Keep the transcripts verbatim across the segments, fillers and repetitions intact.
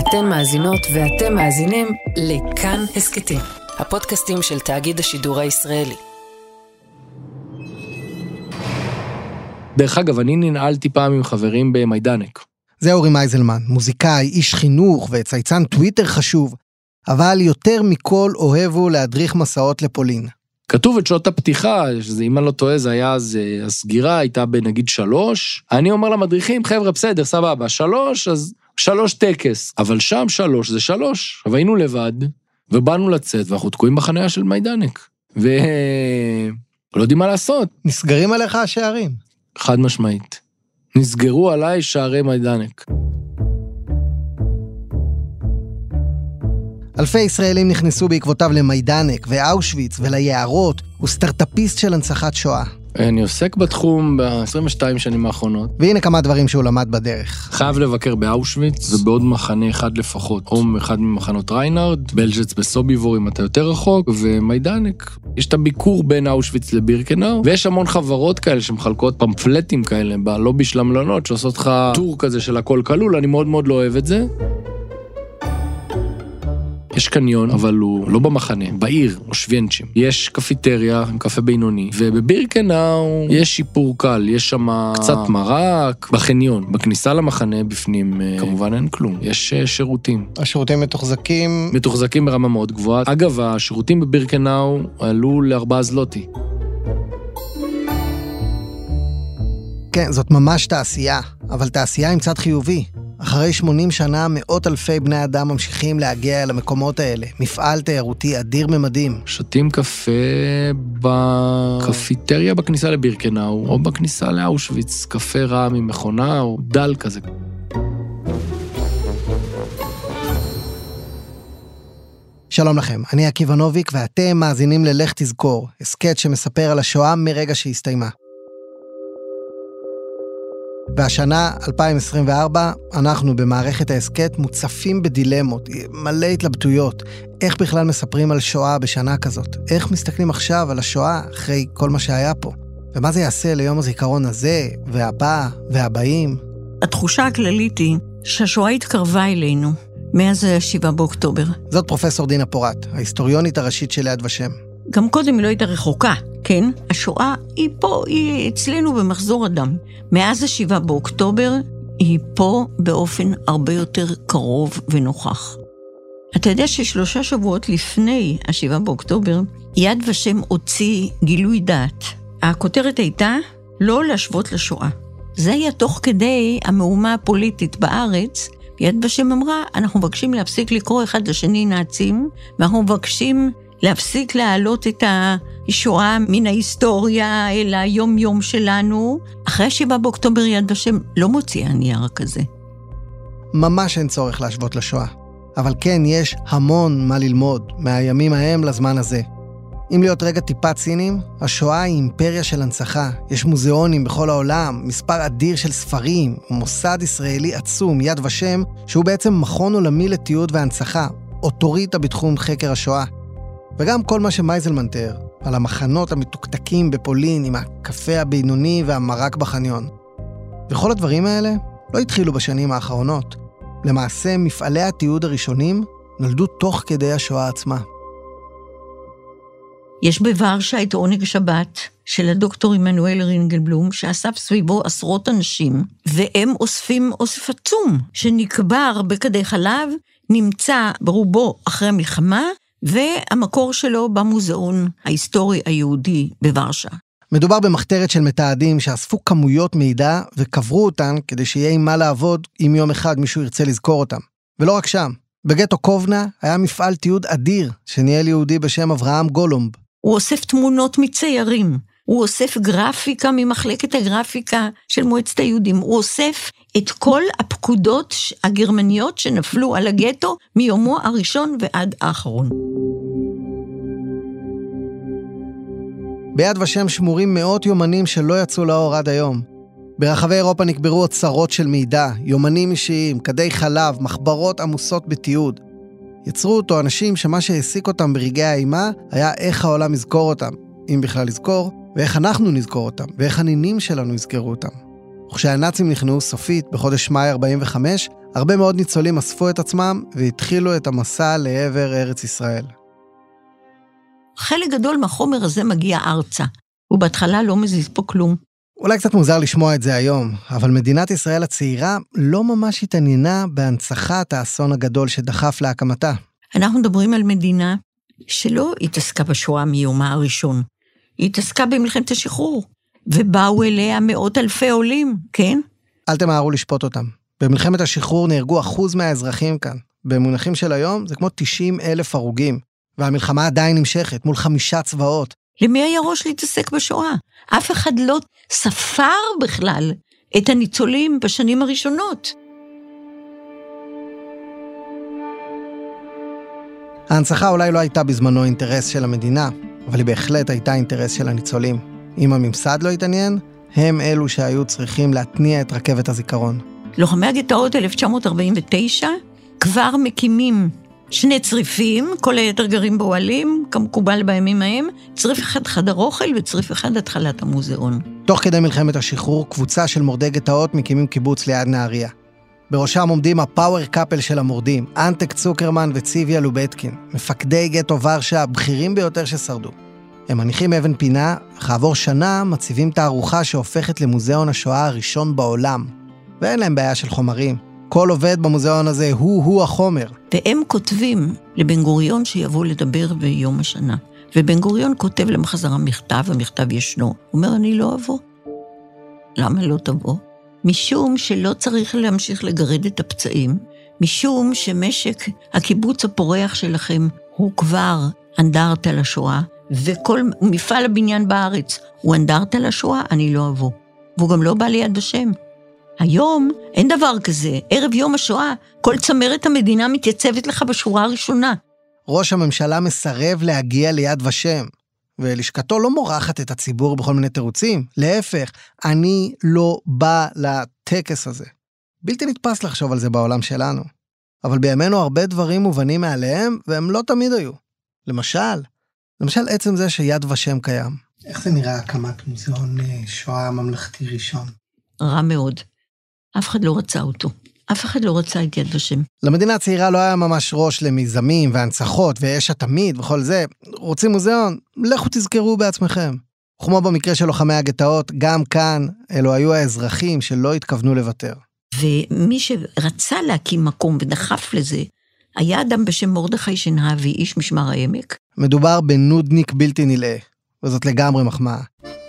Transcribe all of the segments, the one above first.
אתן מאזינות ואתם מאזינים לכאן הסקטים, הפודקאסטים של תאגיד השידור הישראלי. דרך אגב, אני ננעלתי פעם עם חברים במיידנק. זה אורי מייזלמן, מוזיקאי, איש חינוך וצייצן טוויטר חשוב, אבל יותר מכל אוהבו להדריך מסעות לפולין. כתוב את שעות הפתיחה, שזה אם אני לא טועה, זה היה, אז הסגירה הייתה בנגיד שלוש, אני אומר למדריכים, חבר'ה בסדר, סבבה, שלוש, אז שלוש טקס, אבל שם שלוש זה שלוש, אבל היינו לבד, ובאנו לצאת, ואנחנו תקועים בחניה של מיידנק, ולא יודעים מה לעשות. נסגרים עליך השערים. חד משמעית. נסגרו עליי שערי מיידנק. אלפי ישראלים נכנסו בעקבותיו למיידנק ואושוויץ וליערות, הוא סטארטאפיסט של הנצחת שואה. אני עוסק בתחום ב-עשרים ושתיים שנים האחרונות. והנה כמה דברים שהוא למד בדרך. חייב לבקר באושוויץ ובעוד מחנה אחד לפחות. או אחד ממחנות ריינארד, בלז'ץ בסוביבור אם אתה יותר רחוק, ומיידנק. יש את הביקור בין אושוויץ לבירקנאו, ויש המון חברות כאלה שמחלקות פמפלטים כאלה בלובי של המלונות, שעושות לך טור כזה של הכל כלול, אני מאוד מאוד לא אוהב את זה. יש קניון, אבל הוא לא במחנה, בעיר, או שווינצ'ים. יש קפיטריה עם קפה בינוני, ובבירקנאו יש שיפור קל, יש שם קצת מרק, בחניון, בכניסה למחנה בפנים, כמובן אין כלום, יש שירותים. השירותים מתוחזקים? מתוחזקים ברמה מאוד גבוהה. אגב, השירותים בבירקנאו עלו לארבעה זלוטי. כן, זאת ממש תעשייה, אבל תעשייה עם צד חיובי. אחרי שמונים שנה, מאות אלפי בני אדם ממשיכים להגיע אל המקומות האלה. מפעל תיירותי אדיר ממדים. שותים קפה בקפיטריה בכניסה לבירקנאו, או בכניסה לאושוויץ, קפה רע ממכונה, או דל כזה. שלום לכם, אני עקיבא נוביק, ואתם מאזינים ללך תזכור, הסקט שמספר על השואה מרגע שהסתיימה. והשנה, אלפיים עשרים וארבע, אנחנו במערכת ההסקט מוצפים בדילמות, מלא התלבטויות. איך בכלל מספרים על שואה בשנה כזאת? איך מסתכלים עכשיו על השואה אחרי כל מה שהיה פה? ומה זה יעשה ליום הזיכרון הזה, והבא, והבאים? התחושה הכללית היא שהשואה התקרבה אלינו מאז השבעה באוקטובר. זאת פרופסור דינה פורט, ההיסטוריונית הראשית של יד ושם. גם קודם היא לא הייתה רחוקה, כן? השואה היא פה, היא אצלנו במחזור אדם. מאז השבעה באוקטובר היא פה באופן הרבה יותר קרוב ונוכח. אתה יודע ששלושה שבועות לפני השבעה באוקטובר, יד ושם הוציא גילוי דעת. הכותרת הייתה לא להשוות לשואה. זה היה תוך כדי המהומה הפוליטית בארץ. יד ושם אמרה, אנחנו מבקשים להפסיק לקרוא אחד לשני נאצים, ואנחנו מבקשים להפסיק להעלות את השואה מן ההיסטוריה אל היום יום שלנו. אחרי שבעה באוקטובר יד ושם לא מוציאה נייר כזה. ממש אין צורך להשוות לשואה. אבל כן, יש המון מה ללמוד מהימים ההם לזמן הזה. אם להיות רגע טיפה ציניים, השואה היא אימפריה של הנצחה. יש מוזיאונים בכל העולם, מספר אדיר של ספרים, ומוסד ישראלי עצום, יד ושם, שהוא בעצם מכון עולמי לתיעוד והנצחה, אוטוריטה בתחום חקר השואה. וגם כל מה שמייזלמן תיאר, על המחנות המתוקתקים בפולין עם הקפה הבינוני והמרק בחניון. וכל הדברים האלה לא התחילו בשנים האחרונות. למעשה, מפעלי התיעוד הראשונים נולדו תוך כדי השואה עצמה. יש בוורשה את עונג שבת של הדוקטור עמנואל רינגלבלום, שאסף סביבו עשרות אנשים, והם אוספים אוסף עצום, שנקבר בכדי חלב, נמצא ברובו אחרי המלחמה, והמקור שלו במוזיאון ההיסטורי היהודי בוורשה. מדובר במחתרת של מתעדים שאספו כמויות מידע וקברו אותן כדי שיהיה עם מה לעבוד אם יום אחד מישהו ירצה לזכור אותם. ולא רק שם, בגטו קובנה היה מפעל תיעוד אדיר שניהל יהודי בשם אברהם גולומב. הוא אוסף תמונות מציירים, הוא אוסף גרפיקה ממחלקת הגרפיקה של מועצת היהודים, הוא אוסף את כל הפקודות הגרמניות שנפלו על הגטו מיומו הראשון ועד האחרון. ביד ושם שמורים מאות יומנים שלא יצאו לאור עד היום. ברחבי אירופה נקברו אוצרות של מידע, יומנים אישיים, כדי חלב, מחברות עמוסות בתיעוד. יצרו אותו אנשים שמה שהעסיק אותם ברגעי האימה היה איך העולם יזכור אותם, אם בכלל יזכור, ואיך אנחנו נזכור אותם, ואיך הנינים שלנו יזכרו אותם. וכשהנאצים נכנעו סופית בחודש מאי ארבעים וחמש, הרבה מאוד ניצולים אספו את עצמם והתחילו את המסע לעבר ארץ ישראל. חלק גדול מהחומר הזה מגיע ארצה, ובהתחלה לא מזיז פה כלום. אולי קצת מוזר לשמוע את זה היום, אבל מדינת ישראל הצעירה לא ממש התעניינה בהנצחת האסון הגדול שדחף להקמתה. אנחנו מדברים על מדינה שלא התעסקה בשואה מיומה הראשון, היא התעסקה במלחמת השחרור, ובאו אליה מאות אלפי עולים, כן? אל תמהרו לשפוט אותם. במלחמת השחרור נהרגו אחוז מהאזרחים כאן. במונחים של היום זה כמו תשעים אלף הרוגים, והמלחמה עדיין נמשכת מול חמישה צבאות. למי היה ראש להתעסק בשואה? אף אחד לא ספר בכלל את הניצולים בשנים הראשונות. ההנצחה אולי לא הייתה בזמנו אינטרס של המדינה, אבל היא בהחלט הייתה אינטרס של הניצולים. אם הממסד לא התעניין, הם אלו שהיו צריכים להתניע את רכבת הזיכרון. לוחמי הגטאות אלף תשע מאות ארבעים ותשע כבר מקימים שני צריפים, כל היתר גרים באוהלים, כמקובל בימים ההם, צריף אחד חדר אוכל וצריף אחד התחלת המוזיאון. תוך כדי מלחמת השחרור, קבוצה של מורדי גטאות מקימים קיבוץ ליד נהריה. בראשם עומדים הפאוור קאפל של המורדים, אנטק צוקרמן וציביה לובטקין, מפקדי גטו ורשה הבכירים ביותר ששרדו. הם מניחים אבן פינה, וכעבור שנה מציבים תערוכה שהופכת למוזיאון השואה הראשון בעולם. ואין להם בעיה של חומרים. כל עובד במוזיאון הזה הוא-הוא החומר. והם כותבים לבן גוריון שיבוא לדבר ביום השנה. ובן גוריון כותב למחזרה מכתב, המכתב ישנו. הוא אומר, אני לא אבוא. למה לא תבוא? משום שלא צריך להמשיך לגרד את הפצעים, משום שמשק הקיבוץ הפורח שלכם הוא כבר אנדרטה לשואה, וכל מפעל הבניין בארץ הוא אנדרטה לשואה, אני לא אבוא. והוא גם לא בא ליד ושם. היום אין דבר כזה, ערב יום השואה, כל צמרת המדינה מתייצבת לך בשורה הראשונה. ראש הממשלה מסרב להגיע ליד ושם, ולשכתו לא מורחת את הציבור בכל מיני תירוצים. להפך, אני לא בא לטקס הזה. בלתי נתפס לחשוב על זה בעולם שלנו. אבל בימינו הרבה דברים מובנים מעליהם, והם לא תמיד היו. למשל, למשל עצם זה שיד ושם קיים. איך זה נראה הקמת מוזיאון שואה ממלכתי ראשון? רע מאוד. אף אחד לא רצה אותו. אף אחד לא רצה את יד ושם. למדינה הצעירה לא היה ממש ראש למיזמים והנצחות ואש התמיד וכל זה. רוצים מוזיאון? לכו תזכרו בעצמכם. כמו במקרה של לוחמי הגטאות, גם כאן אלו היו האזרחים שלא התכוונו לוותר. ומי שרצה להקים מקום ודחף לזה, היה אדם בשם מרדכי שנהבי, איש משמר העמק. מדובר בנודניק בלתי נלאה, וזאת לגמרי מחמאה.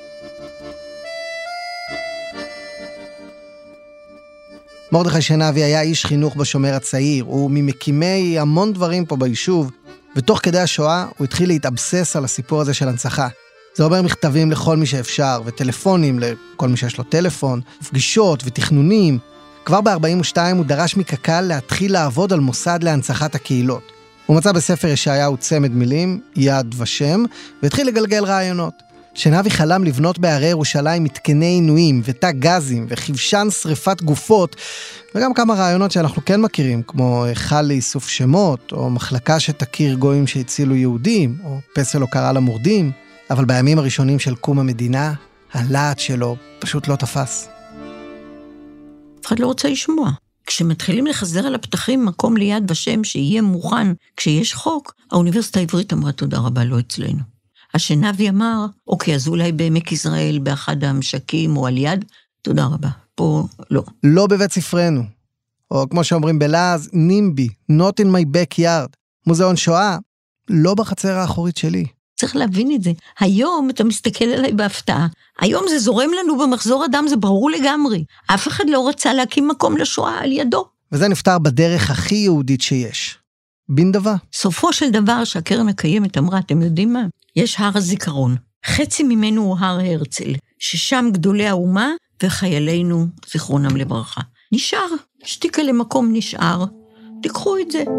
מרדכי שנהבי היה איש חינוך בשומר הצעיר, הוא ממקימי המון דברים פה ביישוב, ותוך כדי השואה הוא התחיל להתאבסס על הסיפור הזה של הנצחה. זה אומר מכתבים לכל מי שאפשר, וטלפונים לכל מי שיש לו טלפון, פגישות ותכנונים. כבר ב-ארבעים ושתיים הוא דרש מקק"ל להתחיל לעבוד על מוסד להנצחת הקהילות. הוא מצא בספר ישעיהו צמד מילים, יד ושם, והתחיל לגלגל רעיונות. שנהבי חלם לבנות בערי ירושלים מתקני עינויים ותא גזים וכבשן שריפת גופות, וגם כמה רעיונות שאנחנו כן מכירים, כמו היכל לאיסוף שמות, או מחלקה שתכיר גויים שהצילו יהודים, או פסל הוקרה למורדים. אבל בימים הראשונים של קום המדינה, הלהט שלו פשוט לא תפס. אף אחד לא רוצה לשמוע. כשמתחילים לחזר על הפתחים מקום ליד ושם שיהיה מוכן כשיש חוק, האוניברסיטה העברית אמרה תודה רבה, לא אצלנו. השנהבי אמר, אוקיי, אז אולי בעמק יזרעאל, באחד המשקים או על יד, תודה רבה, פה לא. לא בבית ספרנו. או כמו שאומרים בלעז, נימבי, not in my backyard. מוזיאון שואה, לא בחצר האחורית שלי. צריך להבין את זה. היום אתה מסתכל עליי בהפתעה. היום זה זורם לנו במחזור אדם, זה ברור לגמרי. אף אחד לא רצה להקים מקום לשואה על ידו. וזה נפתר בדרך הכי יהודית שיש. בין דבר. סופו של דבר שהקרן הקיימת אמרה, אתם יודעים מה? יש הר הזיכרון. חצי ממנו הוא הר הרצל, ששם גדולי האומה וחיילינו זיכרונם לברכה. נשאר, שתיקה למקום נשאר. תיקחו את זה.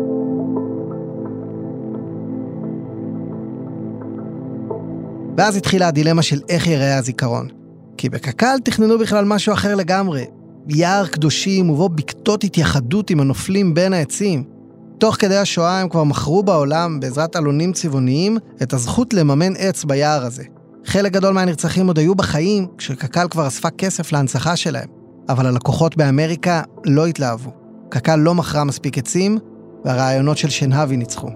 ואז התחילה הדילמה של איך יראה הזיכרון. כי בקק"ל תכננו בכלל משהו אחר לגמרי. יער קדושים ובו בקתות התייחדות עם הנופלים בין העצים. תוך כדי השואה הם כבר מכרו בעולם, בעזרת אלונים צבעוניים, את הזכות לממן עץ ביער הזה. חלק גדול מהנרצחים עוד היו בחיים, כשקק"ל כבר אספה כסף להנצחה שלהם. אבל הלקוחות באמריקה לא התלהבו. קק"ל לא מכרה מספיק עצים, והרעיונות של שנהבי ניצחו.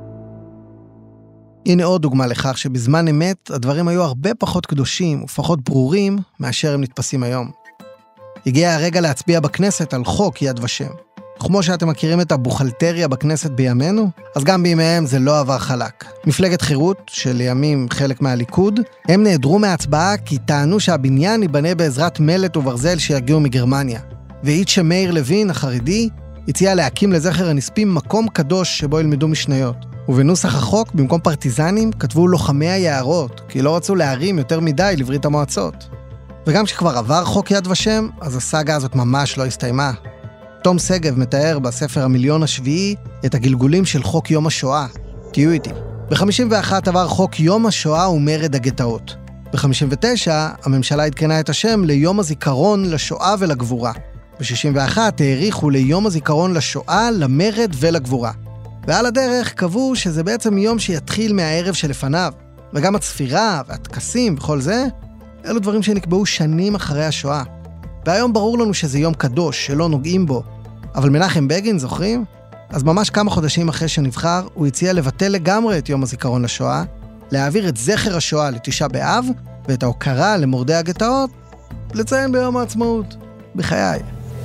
הנה עוד דוגמה לכך שבזמן אמת הדברים היו הרבה פחות קדושים ופחות ברורים מאשר הם נתפסים היום. הגיע הרגע להצביע בכנסת על חוק יד ושם. כמו שאתם מכירים את הבוכלטריה בכנסת בימינו, אז גם בימיהם זה לא עבר חלק. מפלגת חירות, שלימים חלק מהליכוד, הם נעדרו מההצבעה כי טענו שהבניין ייבנה בעזרת מלט וברזל שיגיעו מגרמניה. ואיצ'ה מאיר לוין, החרדי, הציע להקים לזכר הנספים מקום קדוש שבו ילמדו משניות. ובנוסח החוק, במקום פרטיזנים, כתבו לוחמי היערות, כי לא רצו להרים יותר מדי לברית המועצות. וגם כשכבר עבר חוק יד ושם, אז הסאגה הזאת ממש לא הסתיימה. תום סגב מתאר בספר המיליון השביעי את הגלגולים של חוק יום השואה. תהיו איתי. ב-חמישים ואחת עבר חוק יום השואה ומרד הגטאות. ב-חמישים ותשע הממשלה התקנה את השם ליום הזיכרון לשואה ולגבורה. ב-שישים ואחת העריכו ליום הזיכרון לשואה, למרד ולגבורה. ועל הדרך קבעו שזה בעצם יום שיתחיל מהערב שלפניו. וגם הצפירה והטקסים וכל זה, אלו דברים שנקבעו שנים אחרי השואה. והיום ברור לנו שזה יום קדוש, שלא נוגעים בו. אבל מנחם בגין, זוכרים? אז ממש כמה חודשים אחרי שנבחר, הוא הציע לבטל לגמרי את יום הזיכרון לשואה, להעביר את זכר השואה לתשעה באב, ואת ההוקרה למורדי הגטאות, לציין ביום העצמאות. בחיי.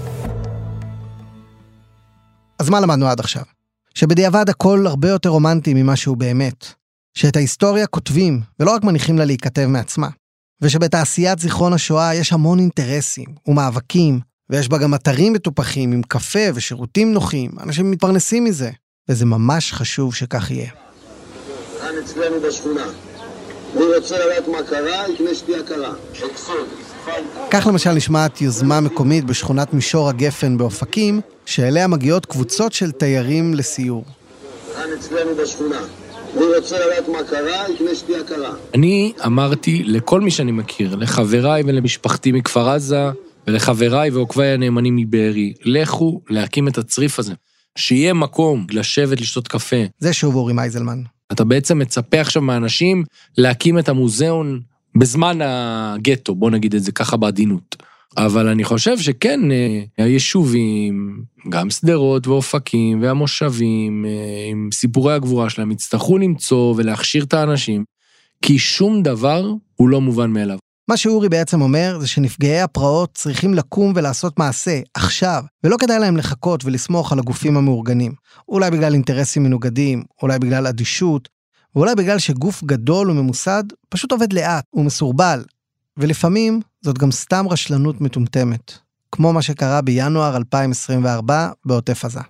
אז מה למדנו עד עכשיו? שבדיעבד הכל הרבה יותר רומנטי ממה שהוא באמת. שאת ההיסטוריה כותבים, ולא רק מניחים לה להיכתב מעצמה. ושבתעשיית זיכרון השואה יש המון אינטרסים ומאבקים, ויש בה גם אתרים מטופחים עם קפה ושירותים נוחים, אנשים מתפרנסים מזה, וזה ממש חשוב שכך יהיה. כאן אצלנו בשכונה, מי רוצה לדעת מה קרה, יקנה שתייה קרה. אקסוד. כך למשל נשמעת יוזמה מקומית בשכונת מישור הגפן באופקים, שאליה מגיעות קבוצות של תיירים לסיור. כאן אצלנו בשכונה, מי רוצה לדעת מה קרה, יקנה שתייה קרה. אני אמרתי לכל מי שאני מכיר, לחבריי ולמשפחתי מכפר עזה, ולחבריי ועוקביי הנאמנים מבארי, לכו להקים את הצריף הזה. שיהיה מקום לשבת, לשתות קפה. זה שוב אורי מייזלמן. אתה בעצם מצפה עכשיו מהאנשים להקים את המוזיאון בזמן הגטו, בוא נגיד את זה ככה בעדינות. אבל אני חושב שכן, היישובים, גם סדרות ואופקים והמושבים, עם סיפורי הגבורה שלהם, יצטרכו למצוא ולהכשיר את האנשים, כי שום דבר הוא לא מובן מאליו. מה שאורי בעצם אומר זה שנפגעי הפרעות צריכים לקום ולעשות מעשה עכשיו, ולא כדאי להם לחכות ולסמוך על הגופים המאורגנים. אולי בגלל אינטרסים מנוגדים, אולי בגלל אדישות, ואולי בגלל שגוף גדול וממוסד פשוט עובד לאט ומסורבל, ולפעמים זאת גם סתם רשלנות מטומטמת, כמו מה שקרה בינואר אלפיים עשרים וארבע בעוטף עזה.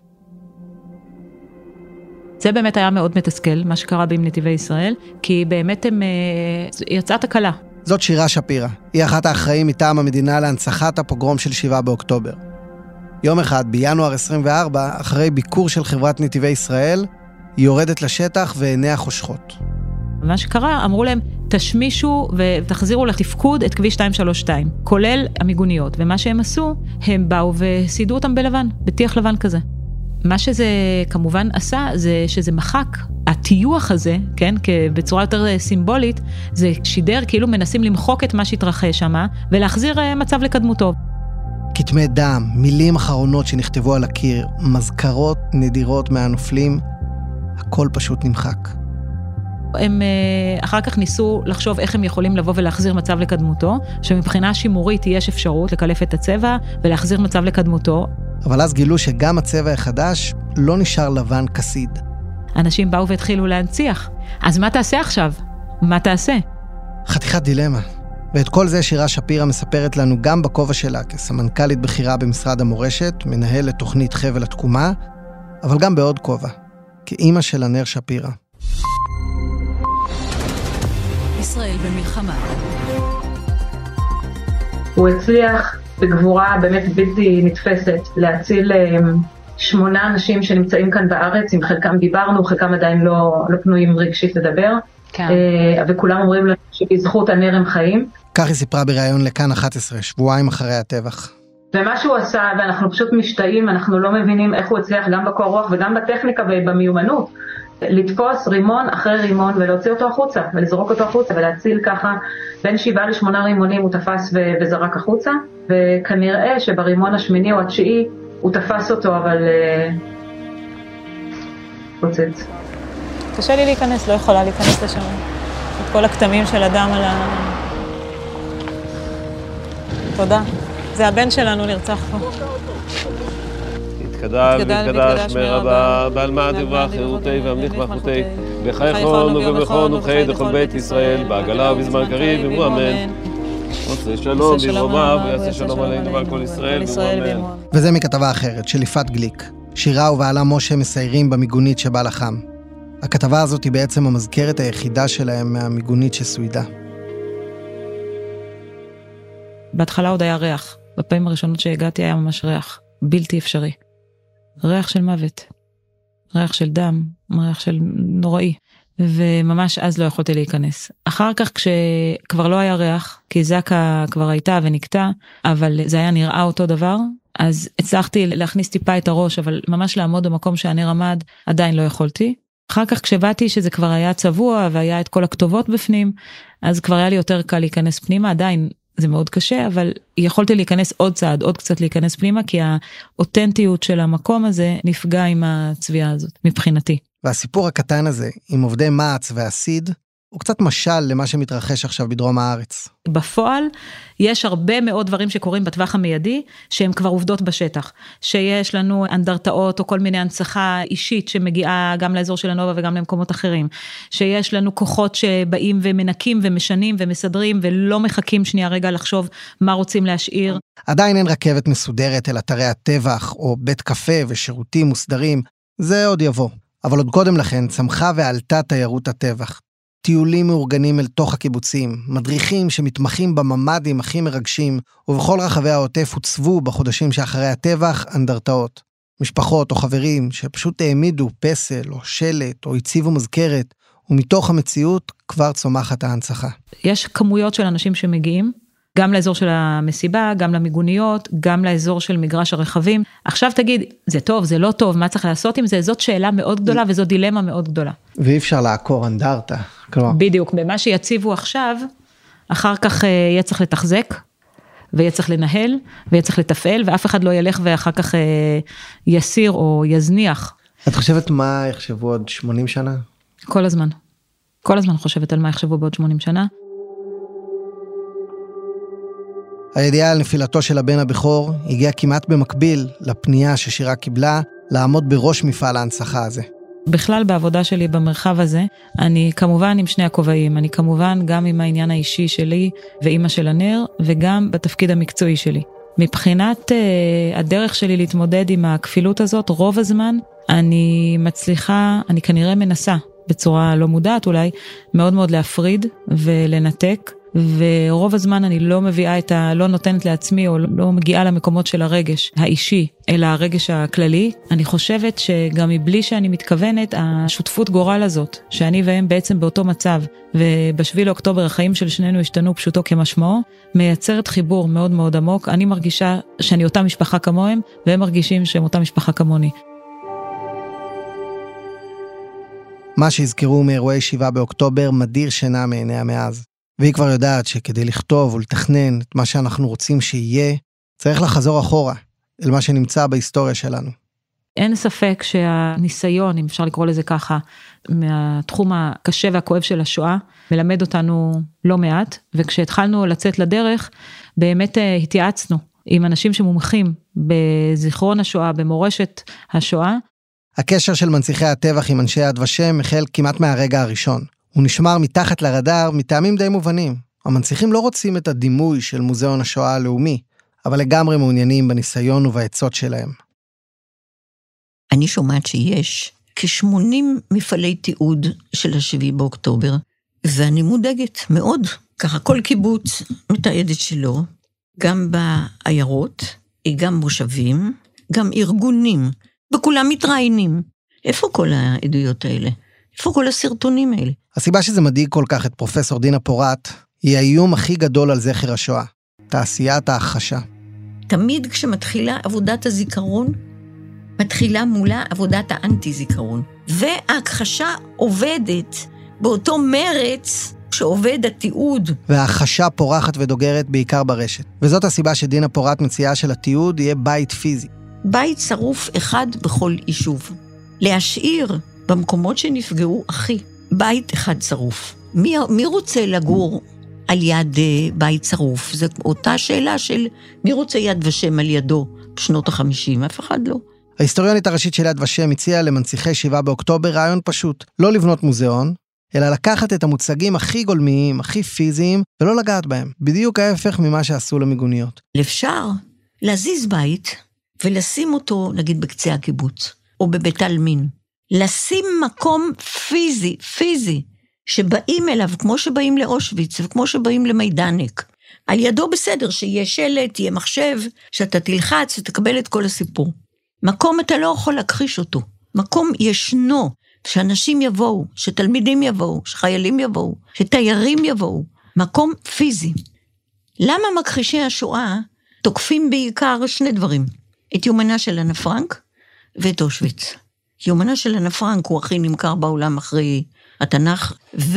זה באמת היה מאוד מתסכל, מה שקרה עם נתיבי ישראל, כי באמת הם יצאת הקלה. זאת שירה שפירא. היא אחת האחראים מטעם המדינה להנצחת הפוגרום של שבעה באוקטובר. יום אחד, בינואר עשרים וארבע, אחרי ביקור של חברת נתיבי ישראל, היא יורדת לשטח ועיניה חושכות. מה שקרה, אמרו להם, תשמישו ותחזירו לתפקוד את כביש שתיים שלוש שתיים, כולל המיגוניות. ומה שהם עשו, הם באו וסידו אותם בלבן, בטיח לבן כזה. מה שזה כמובן עשה, זה שזה מחק. הטיוח הזה, כן, בצורה יותר סימבולית, זה שידר כאילו מנסים למחוק את מה שהתרחש שם, ולהחזיר מצב לקדמותו. כתמי דם, מילים אחרונות שנכתבו על הקיר, מזכרות נדירות מהנופלים, הכל פשוט נמחק. הם אחר כך ניסו לחשוב איך הם יכולים לבוא ולהחזיר מצב לקדמותו, שמבחינה שימורית יש אפשרות לקלף את הצבע ולהחזיר מצב לקדמותו. אבל אז גילו שגם הצבע החדש לא נשאר לבן כסיד. אנשים באו והתחילו להנציח. אז מה תעשה עכשיו? מה תעשה? חתיכת דילמה. ואת כל זה שירה שפירא מספרת לנו גם בכובע שלה כסמנכ"לית בכירה במשרד המורשת, מנהלת תוכנית חבל התקומה, אבל גם בעוד כובע, כאימא של ענר שפירא. ישראל במלחמה. הוא הצליח בגבורה באמת בלתי נתפסת להציל שמונה אנשים שנמצאים כאן בארץ, עם חלקם דיברנו, חלקם עדיין לא, לא פנויים רגשית לדבר, כן. וכולם אומרים לנו שבזכות הנר הם חיים. כך היא סיפרה בראיון לכאן אחת עשרה, שבועיים אחרי הטבח. ומה שהוא עשה, ואנחנו פשוט משתאים, אנחנו לא מבינים איך הוא הצליח גם בקור רוח וגם בטכניקה ובמיומנות, לתפוס רימון אחרי רימון ולהוציא אותו החוצה, ולזרוק אותו החוצה ולהציל ככה בין שבעה לשמונה רימונים הוא תפס וזרק החוצה, וכנראה שברימון השמיני או התשיעי הוא תפס אותו, אבל פוצץ. קשה לי להיכנס, לא יכולה להיכנס לשם. את כל הכתמים של הדם על ה... תודה. זה הבן שלנו נרצח פה. התקדש והתקדש מרבה, בעל מעט יברח חירותי והמליך מלכותי, בחייכון ובמכון ובחיי דכל בית ישראל, בעגלה ובזמן קריב, אמרו אמן. עושה שלום במרומיו, ויעשה שלום עלינו ועל כל ישראל, אמרו אמן. וזה מכתבה אחרת, של יפעת גליק. שירה ובעלה משה מסיירים במיגונית שבה לחם. הכתבה הזאת היא בעצם המזכרת היחידה שלהם מהמיגונית שסוידה. בהתחלה עוד היה ריח. בפעמים הראשונות שהגעתי היה ממש ריח. בלתי אפשרי. ריח של מוות. ריח של דם. ריח של נוראי. וממש אז לא יכולתי להיכנס. אחר כך כשכבר לא היה ריח, כי זקה כבר הייתה ונקטע, אבל זה היה נראה אותו דבר, אז הצלחתי להכניס טיפה את הראש, אבל ממש לעמוד במקום שהנר עמד, עדיין לא יכולתי. אחר כך כשבאתי שזה כבר היה צבוע, והיה את כל הכתובות בפנים, אז כבר היה לי יותר קל להיכנס פנימה, עדיין זה מאוד קשה, אבל יכולתי להיכנס עוד צעד, עוד קצת להיכנס פנימה, כי האותנטיות של המקום הזה נפגע עם הצביעה הזאת, מבחינתי. והסיפור הקטן הזה, עם עובדי מעץ והסיד, הוא קצת משל למה שמתרחש עכשיו בדרום הארץ. בפועל, יש הרבה מאוד דברים שקורים בטווח המיידי, שהם כבר עובדות בשטח. שיש לנו אנדרטאות או כל מיני הנצחה אישית, שמגיעה גם לאזור של הנובה וגם למקומות אחרים. שיש לנו כוחות שבאים ומנקים ומשנים ומסדרים, ולא מחכים שנייה רגע לחשוב מה רוצים להשאיר. עדיין אין רכבת מסודרת אל אתרי הטבח, או בית קפה ושירותים מוסדרים. זה עוד יבוא. אבל עוד קודם לכן צמחה ועלתה תיירות הטבח. טיולים מאורגנים אל תוך הקיבוצים, מדריכים שמתמחים בממדים הכי מרגשים, ובכל רחבי העוטף הוצבו בחודשים שאחרי הטבח אנדרטאות. משפחות או חברים שפשוט העמידו פסל או שלט או הציבו מזכרת, ומתוך המציאות כבר צומחת ההנצחה. יש כמויות של אנשים שמגיעים, גם לאזור של המסיבה, גם למיגוניות, גם לאזור של מגרש הרכבים. עכשיו תגיד, זה טוב, זה לא טוב, מה צריך לעשות עם זה? זאת שאלה מאוד גדולה, וזאת דילמה מאוד גדולה. ואי אפשר לעקור אנדרטה. כלומר. בדיוק, במה שיציבו עכשיו, אחר כך יהיה צריך לתחזק, ויהיה צריך לנהל, ויהיה צריך לתפעל, ואף אחד לא ילך ואחר כך יסיר או יזניח. את חושבת מה יחשבו עוד שמונים שנה? כל הזמן. כל הזמן חושבת על מה יחשבו בעוד שמונים שנה. הידיעה על נפילתו של הבן הבכור הגיעה כמעט במקביל לפנייה ששירה קיבלה לעמוד בראש מפעל ההנצחה הזה. בכלל בעבודה שלי במרחב הזה, אני כמובן עם שני הכובעים, אני כמובן גם עם העניין האישי שלי ואימא של הנר, וגם בתפקיד המקצועי שלי. מבחינת uh, הדרך שלי להתמודד עם הכפילות הזאת, רוב הזמן אני מצליחה, אני כנראה מנסה, בצורה לא מודעת אולי, מאוד מאוד להפריד ולנתק, ורוב הזמן אני לא מביאה את ה... לא נותנת לעצמי, או לא מגיעה למקומות של הרגש האישי, אלא הרגש הכללי. אני חושבת שגם מבלי שאני מתכוונת, השותפות גורל הזאת, שאני והם בעצם באותו מצב, ובשביל לאוקטובר החיים של שנינו השתנו פשוטו כמשמעו, מייצרת חיבור מאוד מאוד עמוק. אני מרגישה שאני אותה משפחה כמוהם, והם מרגישים שהם אותה משפחה כמוני. מה שהזכרו מאירועי שבעה באוקטובר מדיר שינה מעיניה מאז. והיא כבר יודעת שכדי לכתוב ולתכנן את מה שאנחנו רוצים שיהיה, צריך לחזור אחורה, אל מה שנמצא בהיסטוריה שלנו. אין ספק שהניסיון, אם אפשר לקרוא לזה ככה, מהתחום הקשה והכואב של השואה, מלמד אותנו לא מעט, וכשהתחלנו לצאת לדרך, באמת התייעצנו עם אנשים שמומחים בזיכרון השואה, במורשת השואה. הקשר של מנציחי הטבח עם אנשי יד ושם החל כמעט מהרגע הראשון. הוא נשמר מתחת לרדאר מטעמים די מובנים. המנציחים לא רוצים את הדימוי של מוזיאון השואה הלאומי, אבל לגמרי מעוניינים בניסיון ובעצות שלהם. אני שומעת שיש כ-שמונים מפעלי תיעוד של השביעי באוקטובר, ואני מודאגת מאוד. ככה כל קיבוץ מתעדת שלו, גם בעיירות, גם מושבים, גם ארגונים, וכולם מתראיינים. איפה כל העדויות האלה? איפה כל הסרטונים האלה? הסיבה שזה מדאיג כל כך את פרופסור דינה פורט, היא האיום הכי גדול על זכר השואה, תעשיית ההכחשה. תמיד כשמתחילה עבודת הזיכרון, מתחילה מולה עבודת האנטי-זיכרון. וההכחשה עובדת באותו מרץ שעובד התיעוד. וההכחשה פורחת ודוגרת בעיקר ברשת. וזאת הסיבה שדינה פורט מציעה של התיעוד יהיה בית פיזי. בית שרוף אחד בכל יישוב. להשאיר במקומות שנפגעו הכי, בית אחד שרוף. מי, מי רוצה לגור על יד בית שרוף? זו אותה שאלה של מי רוצה יד ושם על ידו בשנות החמישים, אף אחד לא. ההיסטוריונית הראשית של יד ושם הציעה למנציחי שבעה באוקטובר רעיון פשוט, לא לבנות מוזיאון, אלא לקחת את המוצגים הכי גולמיים, הכי פיזיים, ולא לגעת בהם. בדיוק ההפך ממה שעשו למיגוניות. אפשר להזיז בית ולשים אותו, נגיד, בקצה הקיבוץ, או בבית אלמין. לשים מקום פיזי, פיזי, שבאים אליו, כמו שבאים לאושוויץ, וכמו שבאים למיידנק. על ידו בסדר, שיהיה שלט, יהיה מחשב, שאתה תלחץ ותקבל את כל הסיפור. מקום אתה לא יכול להכחיש אותו. מקום ישנו, שאנשים יבואו, שתלמידים יבואו, שחיילים יבואו, שתיירים יבואו. מקום פיזי. למה מכחישי השואה תוקפים בעיקר שני דברים? את יומנה של אנה פרנק ואת אושוויץ. יומנה של אנה פרנק הוא הכי נמכר בעולם אחרי התנ"ך,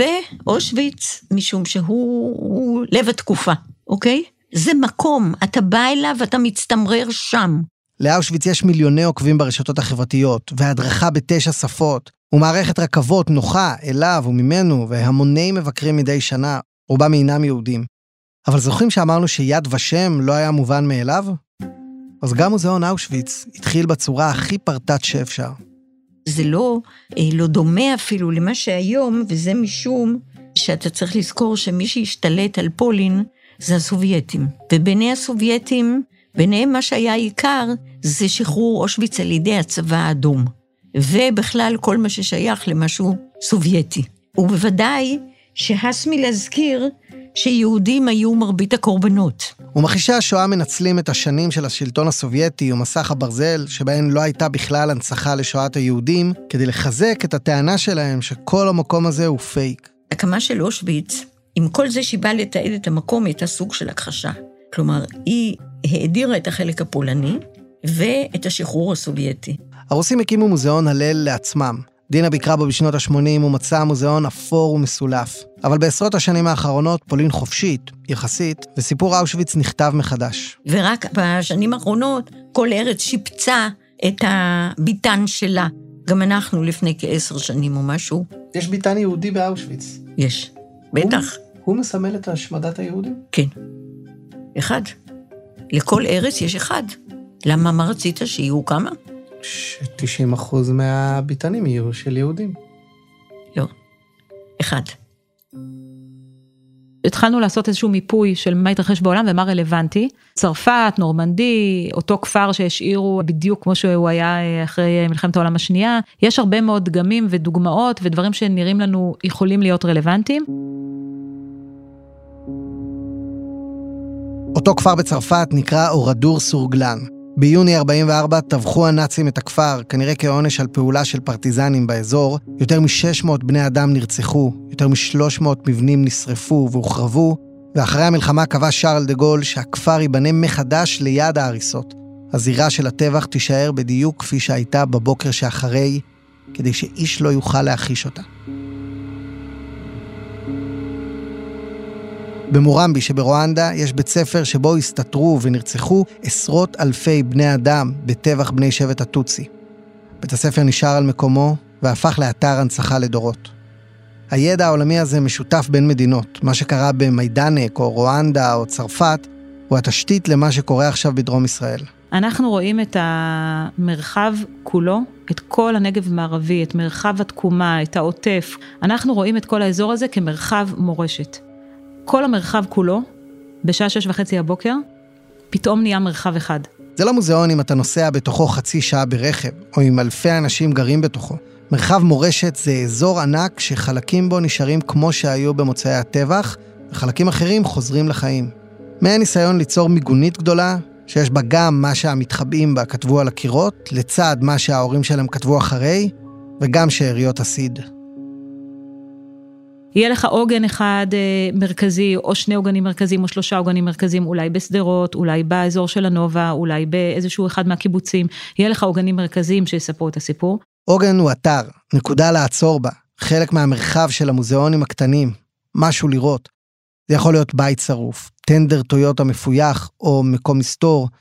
ואושוויץ משום שהוא לב התקופה, אוקיי? זה מקום, אתה בא אליו ואתה מצטמרר שם. לאושוויץ יש מיליוני עוקבים ברשתות החברתיות, והדרכה בתשע שפות, ומערכת רכבות נוחה אליו וממנו, והמוני מבקרים מדי שנה, רובם אינם יהודים. אבל זוכרים שאמרנו שיד ושם לא היה מובן מאליו? אז גם מוזיאון אושוויץ התחיל בצורה הכי פרטת שאפשר. זה לא, לא דומה אפילו למה שהיום, וזה משום שאתה צריך לזכור שמי שהשתלט על פולין זה הסובייטים. וביני הסובייטים, ביניהם מה שהיה עיקר, זה שחרור אושוויץ על ידי הצבא האדום. ובכלל כל מה ששייך למשהו סובייטי. ובוודאי שהס מלהזכיר שיהודים היו מרבית הקורבנות. ומכחישי השואה מנצלים את השנים של השלטון הסובייטי ומסך הברזל, שבהן לא הייתה בכלל הנצחה לשואת היהודים, כדי לחזק את הטענה שלהם שכל המקום הזה הוא פייק. הקמה של אושוויץ, עם כל זה שהיא באה לתעד את המקום, הייתה סוג של הכחשה. כלומר, היא האדירה את החלק הפולני ואת השחרור הסובייטי. הרוסים הקימו מוזיאון הלל לעצמם. דינה ביקרה בו בשנות ה-שמונים ומצא מוזיאון אפור ומסולף. אבל בעשרות השנים האחרונות פולין חופשית, יחסית, וסיפור אושוויץ נכתב מחדש. ורק בשנים האחרונות כל ארץ שיפצה את הביטן שלה. גם אנחנו לפני כעשר שנים או משהו. יש ביטן יהודי באושוויץ. יש, בטח. הוא, הוא מסמל את השמדת היהודים? כן. אחד. לכל ארץ יש אחד. למה מה רצית שיהיו כמה? ש-תשעים אחוז מהביטנים יהיו של יהודים. לא. אחד. התחלנו לעשות איזשהו מיפוי של מה התרחש בעולם ומה רלוונטי. צרפת, נורמנדי, אותו כפר שהשאירו בדיוק כמו שהוא היה אחרי מלחמת העולם השנייה. יש הרבה מאוד דגמים ודוגמאות ודברים שנראים לנו יכולים להיות רלוונטיים. אותו כפר בצרפת נקרא אורדור סורגלן. ביוני ארבעים וארבע טבחו הנאצים את הכפר, כנראה כעונש על פעולה של פרטיזנים באזור. יותר מ-שש מאות בני אדם נרצחו, יותר מ-שלוש מאות מבנים נשרפו והוחרבו, ואחרי המלחמה קבע שרל דה גול שהכפר ייבנה מחדש ליד ההריסות. הזירה של הטבח תישאר בדיוק כפי שהייתה בבוקר שאחרי, כדי שאיש לא יוכל להכחיש אותה. במורמבי שברואנדה יש בית ספר שבו הסתתרו ונרצחו עשרות אלפי בני אדם בטבח בני שבט הטוצי. בית הספר נשאר על מקומו והפך לאתר הנצחה לדורות. הידע העולמי הזה משותף בין מדינות. מה שקרה במיידנק או רואנדה או צרפת הוא התשתית למה שקורה עכשיו בדרום ישראל. אנחנו רואים את המרחב כולו, את כל הנגב המערבי, את מרחב התקומה, את העוטף. אנחנו רואים את כל האזור הזה כמרחב מורשת. כל המרחב כולו, בשעה שש וחצי הבוקר, פתאום נהיה מרחב אחד. זה לא מוזיאון אם אתה נוסע בתוכו חצי שעה ברכב, או אם אלפי אנשים גרים בתוכו. מרחב מורשת זה אזור ענק שחלקים בו נשארים כמו שהיו במוצאי הטבח, וחלקים אחרים חוזרים לחיים. מהניסיון ליצור מיגונית גדולה, שיש בה גם מה שהמתחבאים בה כתבו על הקירות, לצד מה שההורים שלהם כתבו אחרי, וגם שאריות הסיד. יהיה לך עוגן אחד מרכזי, או שני עוגנים מרכזיים, או שלושה עוגנים מרכזיים, אולי בסדרות, אולי באזור של הנובה, אולי באיזשהו אחד מהקיבוצים. יהיה לך עוגנים מרכזיים שיספרו את הסיפור. עוגן הוא אתר, נקודה לעצור בה, חלק מהמרחב של המוזיאונים הקטנים, משהו לראות. זה יכול להיות בית שרוף, טנדר טויוטה מפויח, או מקום מסתור.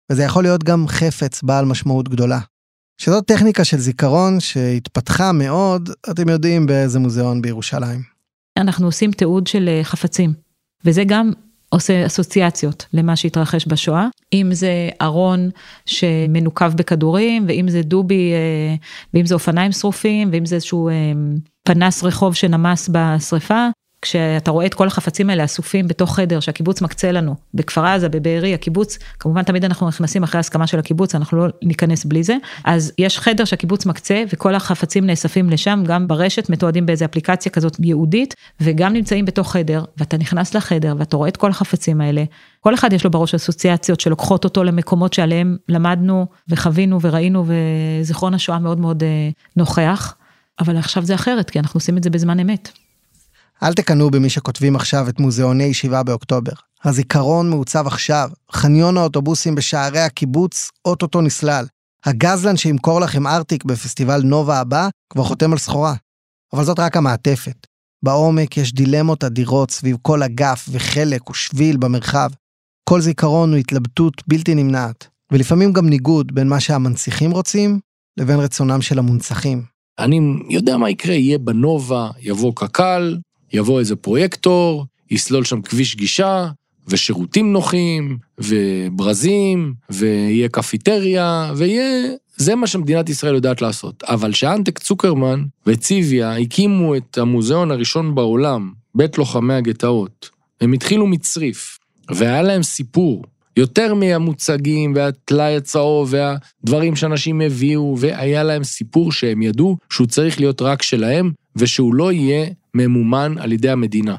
וזה יכול להיות גם חפץ בעל משמעות גדולה. שזאת טכניקה של זיכרון שהתפתחה מאוד, אתם יודעים באיזה מוזיאון בירושלים. אנחנו עושים תיעוד של חפצים, וזה גם עושה אסוציאציות למה שהתרחש בשואה, אם זה ארון שמנוקב בכדורים, ואם זה דובי, ואם זה אופניים שרופים, ואם זה איזשהו פנס רחוב שנמס בשריפה, כשאתה רואה את כל החפצים האלה אסופים בתוך חדר שהקיבוץ מקצה לנו, בכפר עזה, בבארי, הקיבוץ, כמובן תמיד אנחנו נכנסים אחרי הסכמה של הקיבוץ, אנחנו לא ניכנס בלי זה, אז יש חדר שהקיבוץ מקצה, וכל החפצים נאספים לשם, גם ברשת מתועדים באיזו אפליקציה כזאת ייעודית, וגם נמצאים בתוך חדר, ואתה נכנס לחדר, ואתה רואה את כל החפצים האלה, כל אחד יש לו בראש אסוציאציות שלוקחות אותו למקומות שעליהם למדנו, וחווינו וראינו, וזיכרון השואה מאוד מאוד נוכח, אבל עכשיו זה אחרת, כי אנחנו עושים את זה בזמן אמת. אל תקנו במי שכותבים עכשיו את מוזיאוני שבעה באוקטובר. הזיכרון מעוצב עכשיו, חניון האוטובוסים בשערי הקיבוץ, אוטוטו נסלל. הגזלן שימכור לכם ארטיק בפסטיבל נובה הבא, כבר חותם על סחורה. אבל זאת רק המעטפת. בעומק יש דילמות אדירות סביב כל אגף וחלק ושביל במרחב. כל זיכרון הוא התלבטות בלתי נמנעת, ולפעמים גם ניגוד בין מה שהמנציחים רוצים, לבין רצונם של המונצחים. אני יודע מה יקרה, יהיה בנובה, יבוא קקל, יבוא איזה פרויקטור, יסלול שם כביש גישה, ושירותים נוחים, וברזים, ויהיה קפיטריה, ויהיה... זה מה שמדינת ישראל יודעת לעשות. אבל שאנטק צוקרמן וציביה הקימו את המוזיאון הראשון בעולם, בית לוחמי הגטאות. הם התחילו מצריף, והיה להם סיפור, יותר מהמוצגים, והטלאי הצהוב, והדברים שאנשים הביאו, והיה להם סיפור שהם ידעו שהוא צריך להיות רק שלהם, ושהוא לא יהיה ממומן על ידי המדינה.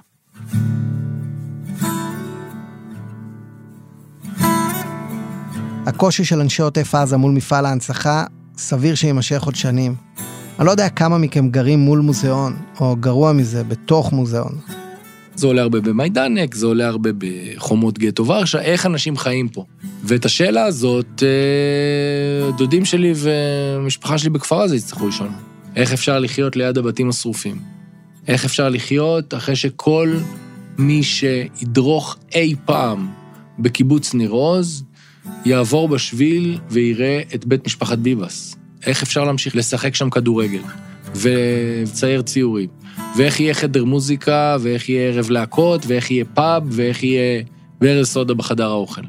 הקושי של אנשי עוטף עזה מול מפעל ההנצחה סביר שימשך עוד שנים. אני לא יודע כמה מכם גרים מול מוזיאון, או גרוע מזה, בתוך מוזיאון. זה עולה הרבה במיידנק, זה עולה הרבה בחומות גטו ורשה, איך אנשים חיים פה. ואת השאלה הזאת, דודים שלי ומשפחה שלי בכפר עזה יצטרכו לשאול. איך אפשר לחיות ליד הבתים השרופים? איך אפשר לחיות אחרי שכל מי שידרוך אי פעם בקיבוץ ניר עוז, יעבור בשביל ויראה את בית משפחת ביבס? איך אפשר להמשיך לשחק שם כדורגל ולצייר ציורים? ואיך יהיה חדר מוזיקה, ואיך יהיה ערב להקות, ואיך יהיה פאב, ואיך יהיה ברז סודה בחדר האוכל?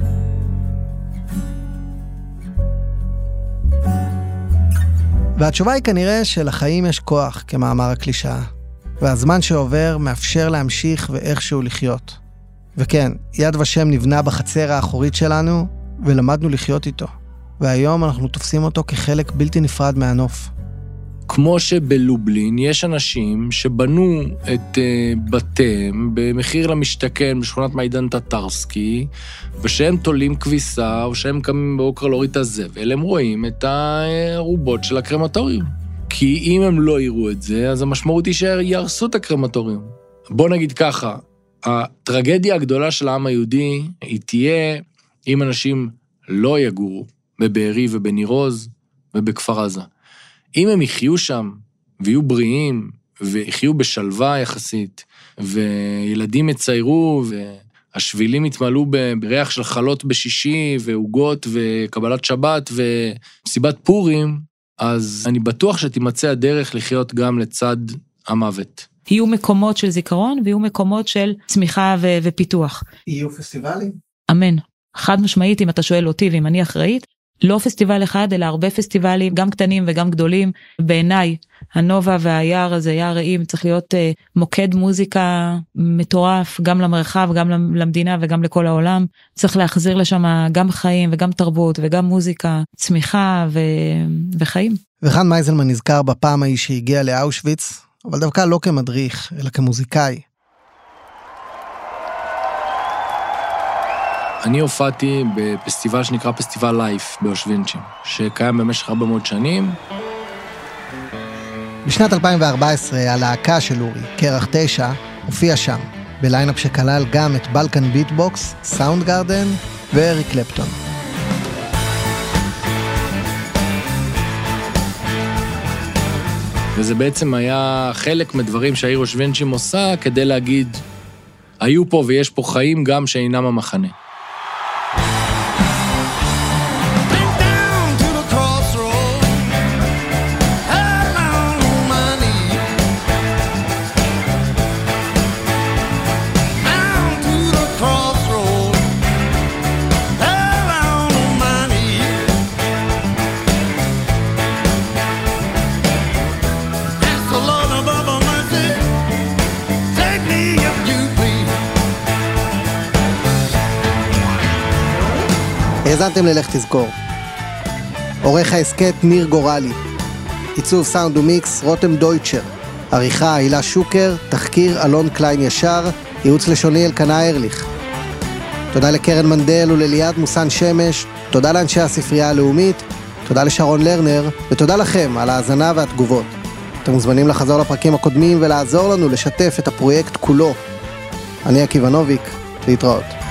והתשובה היא כנראה שלחיים יש כוח, כמאמר הקלישאה. והזמן שעובר מאפשר להמשיך ואיכשהו לחיות. וכן, יד ושם נבנה בחצר האחורית שלנו, ולמדנו לחיות איתו. והיום אנחנו תופסים אותו כחלק בלתי נפרד מהנוף. כמו שבלובלין יש אנשים שבנו את בתיהם במחיר למשתכן בשכונת מיידן טטרסקי, ושהם תולים כביסה, או שהם קמים באוקרה להוריד את הזבל, הם רואים את הרובות של הקרמטוריום. כי אם הם לא יראו את זה, אז המשמעות היא שירסו את הקרמטוריום. בוא נגיד ככה, הטרגדיה הגדולה של העם היהודי היא תהיה אם אנשים לא יגורו בבארי ובניר עוז ובכפר עזה. אם הם יחיו שם ויהיו בריאים ויחיו בשלווה יחסית, וילדים יציירו והשבילים יתמלאו בריח של חלות בשישי ועוגות וקבלת שבת ומסיבת פורים, אז אני בטוח שתימצא הדרך לחיות גם לצד המוות. יהיו מקומות של זיכרון ויהיו מקומות של צמיחה ו- ופיתוח. יהיו פסטיבלים? אמן. חד משמעית, אם אתה שואל אותי ואם אני אחראית, לא פסטיבל אחד, אלא הרבה פסטיבלים, גם קטנים וגם גדולים. בעיניי, הנובה והיער הזה, יער רעים, צריך להיות uh, מוקד מוזיקה מטורף, גם למרחב, גם למדינה וגם לכל העולם. צריך להחזיר לשם גם חיים וגם תרבות וגם מוזיקה, צמיחה ו... וחיים. וחן מייזלמן נזכר בפעם ההיא שהגיע לאושוויץ, אבל דווקא לא כמדריך, אלא כמוזיקאי. אני הופעתי בפסטיבל שנקרא פסטיבל לייף באושווינצ'ים, שקיים במשך הרבה מאוד שנים. בשנת אלפיים וארבע עשרה הלהקה של אורי, קרח תשע, הופיע שם, בליינאפ שכלל גם את בלקן ביטבוקס, סאונד גארדן ואריק קלפטון. וזה בעצם היה חלק מדברים שהעיר אושווינצ'ים עושה כדי להגיד, היו פה ויש פה חיים גם שאינם המחנה. האזנתם ללך תזכור. עורך העסקת ניר גורלי. עיצוב סאונד ומיקס רותם דויטשר. עריכה הילה שוקר, תחקיר אלון קליין ישר, ייעוץ לשוני אלקנה ארליך. תודה לקרן מנדל ולליעד מוסן שמש, תודה לאנשי הספרייה הלאומית, תודה לשרון לרנר, ותודה לכם על ההאזנה והתגובות. אתם מוזמנים לחזור לפרקים הקודמים ולעזור לנו לשתף את הפרויקט כולו. אני עקיבא נוביק, להתראות.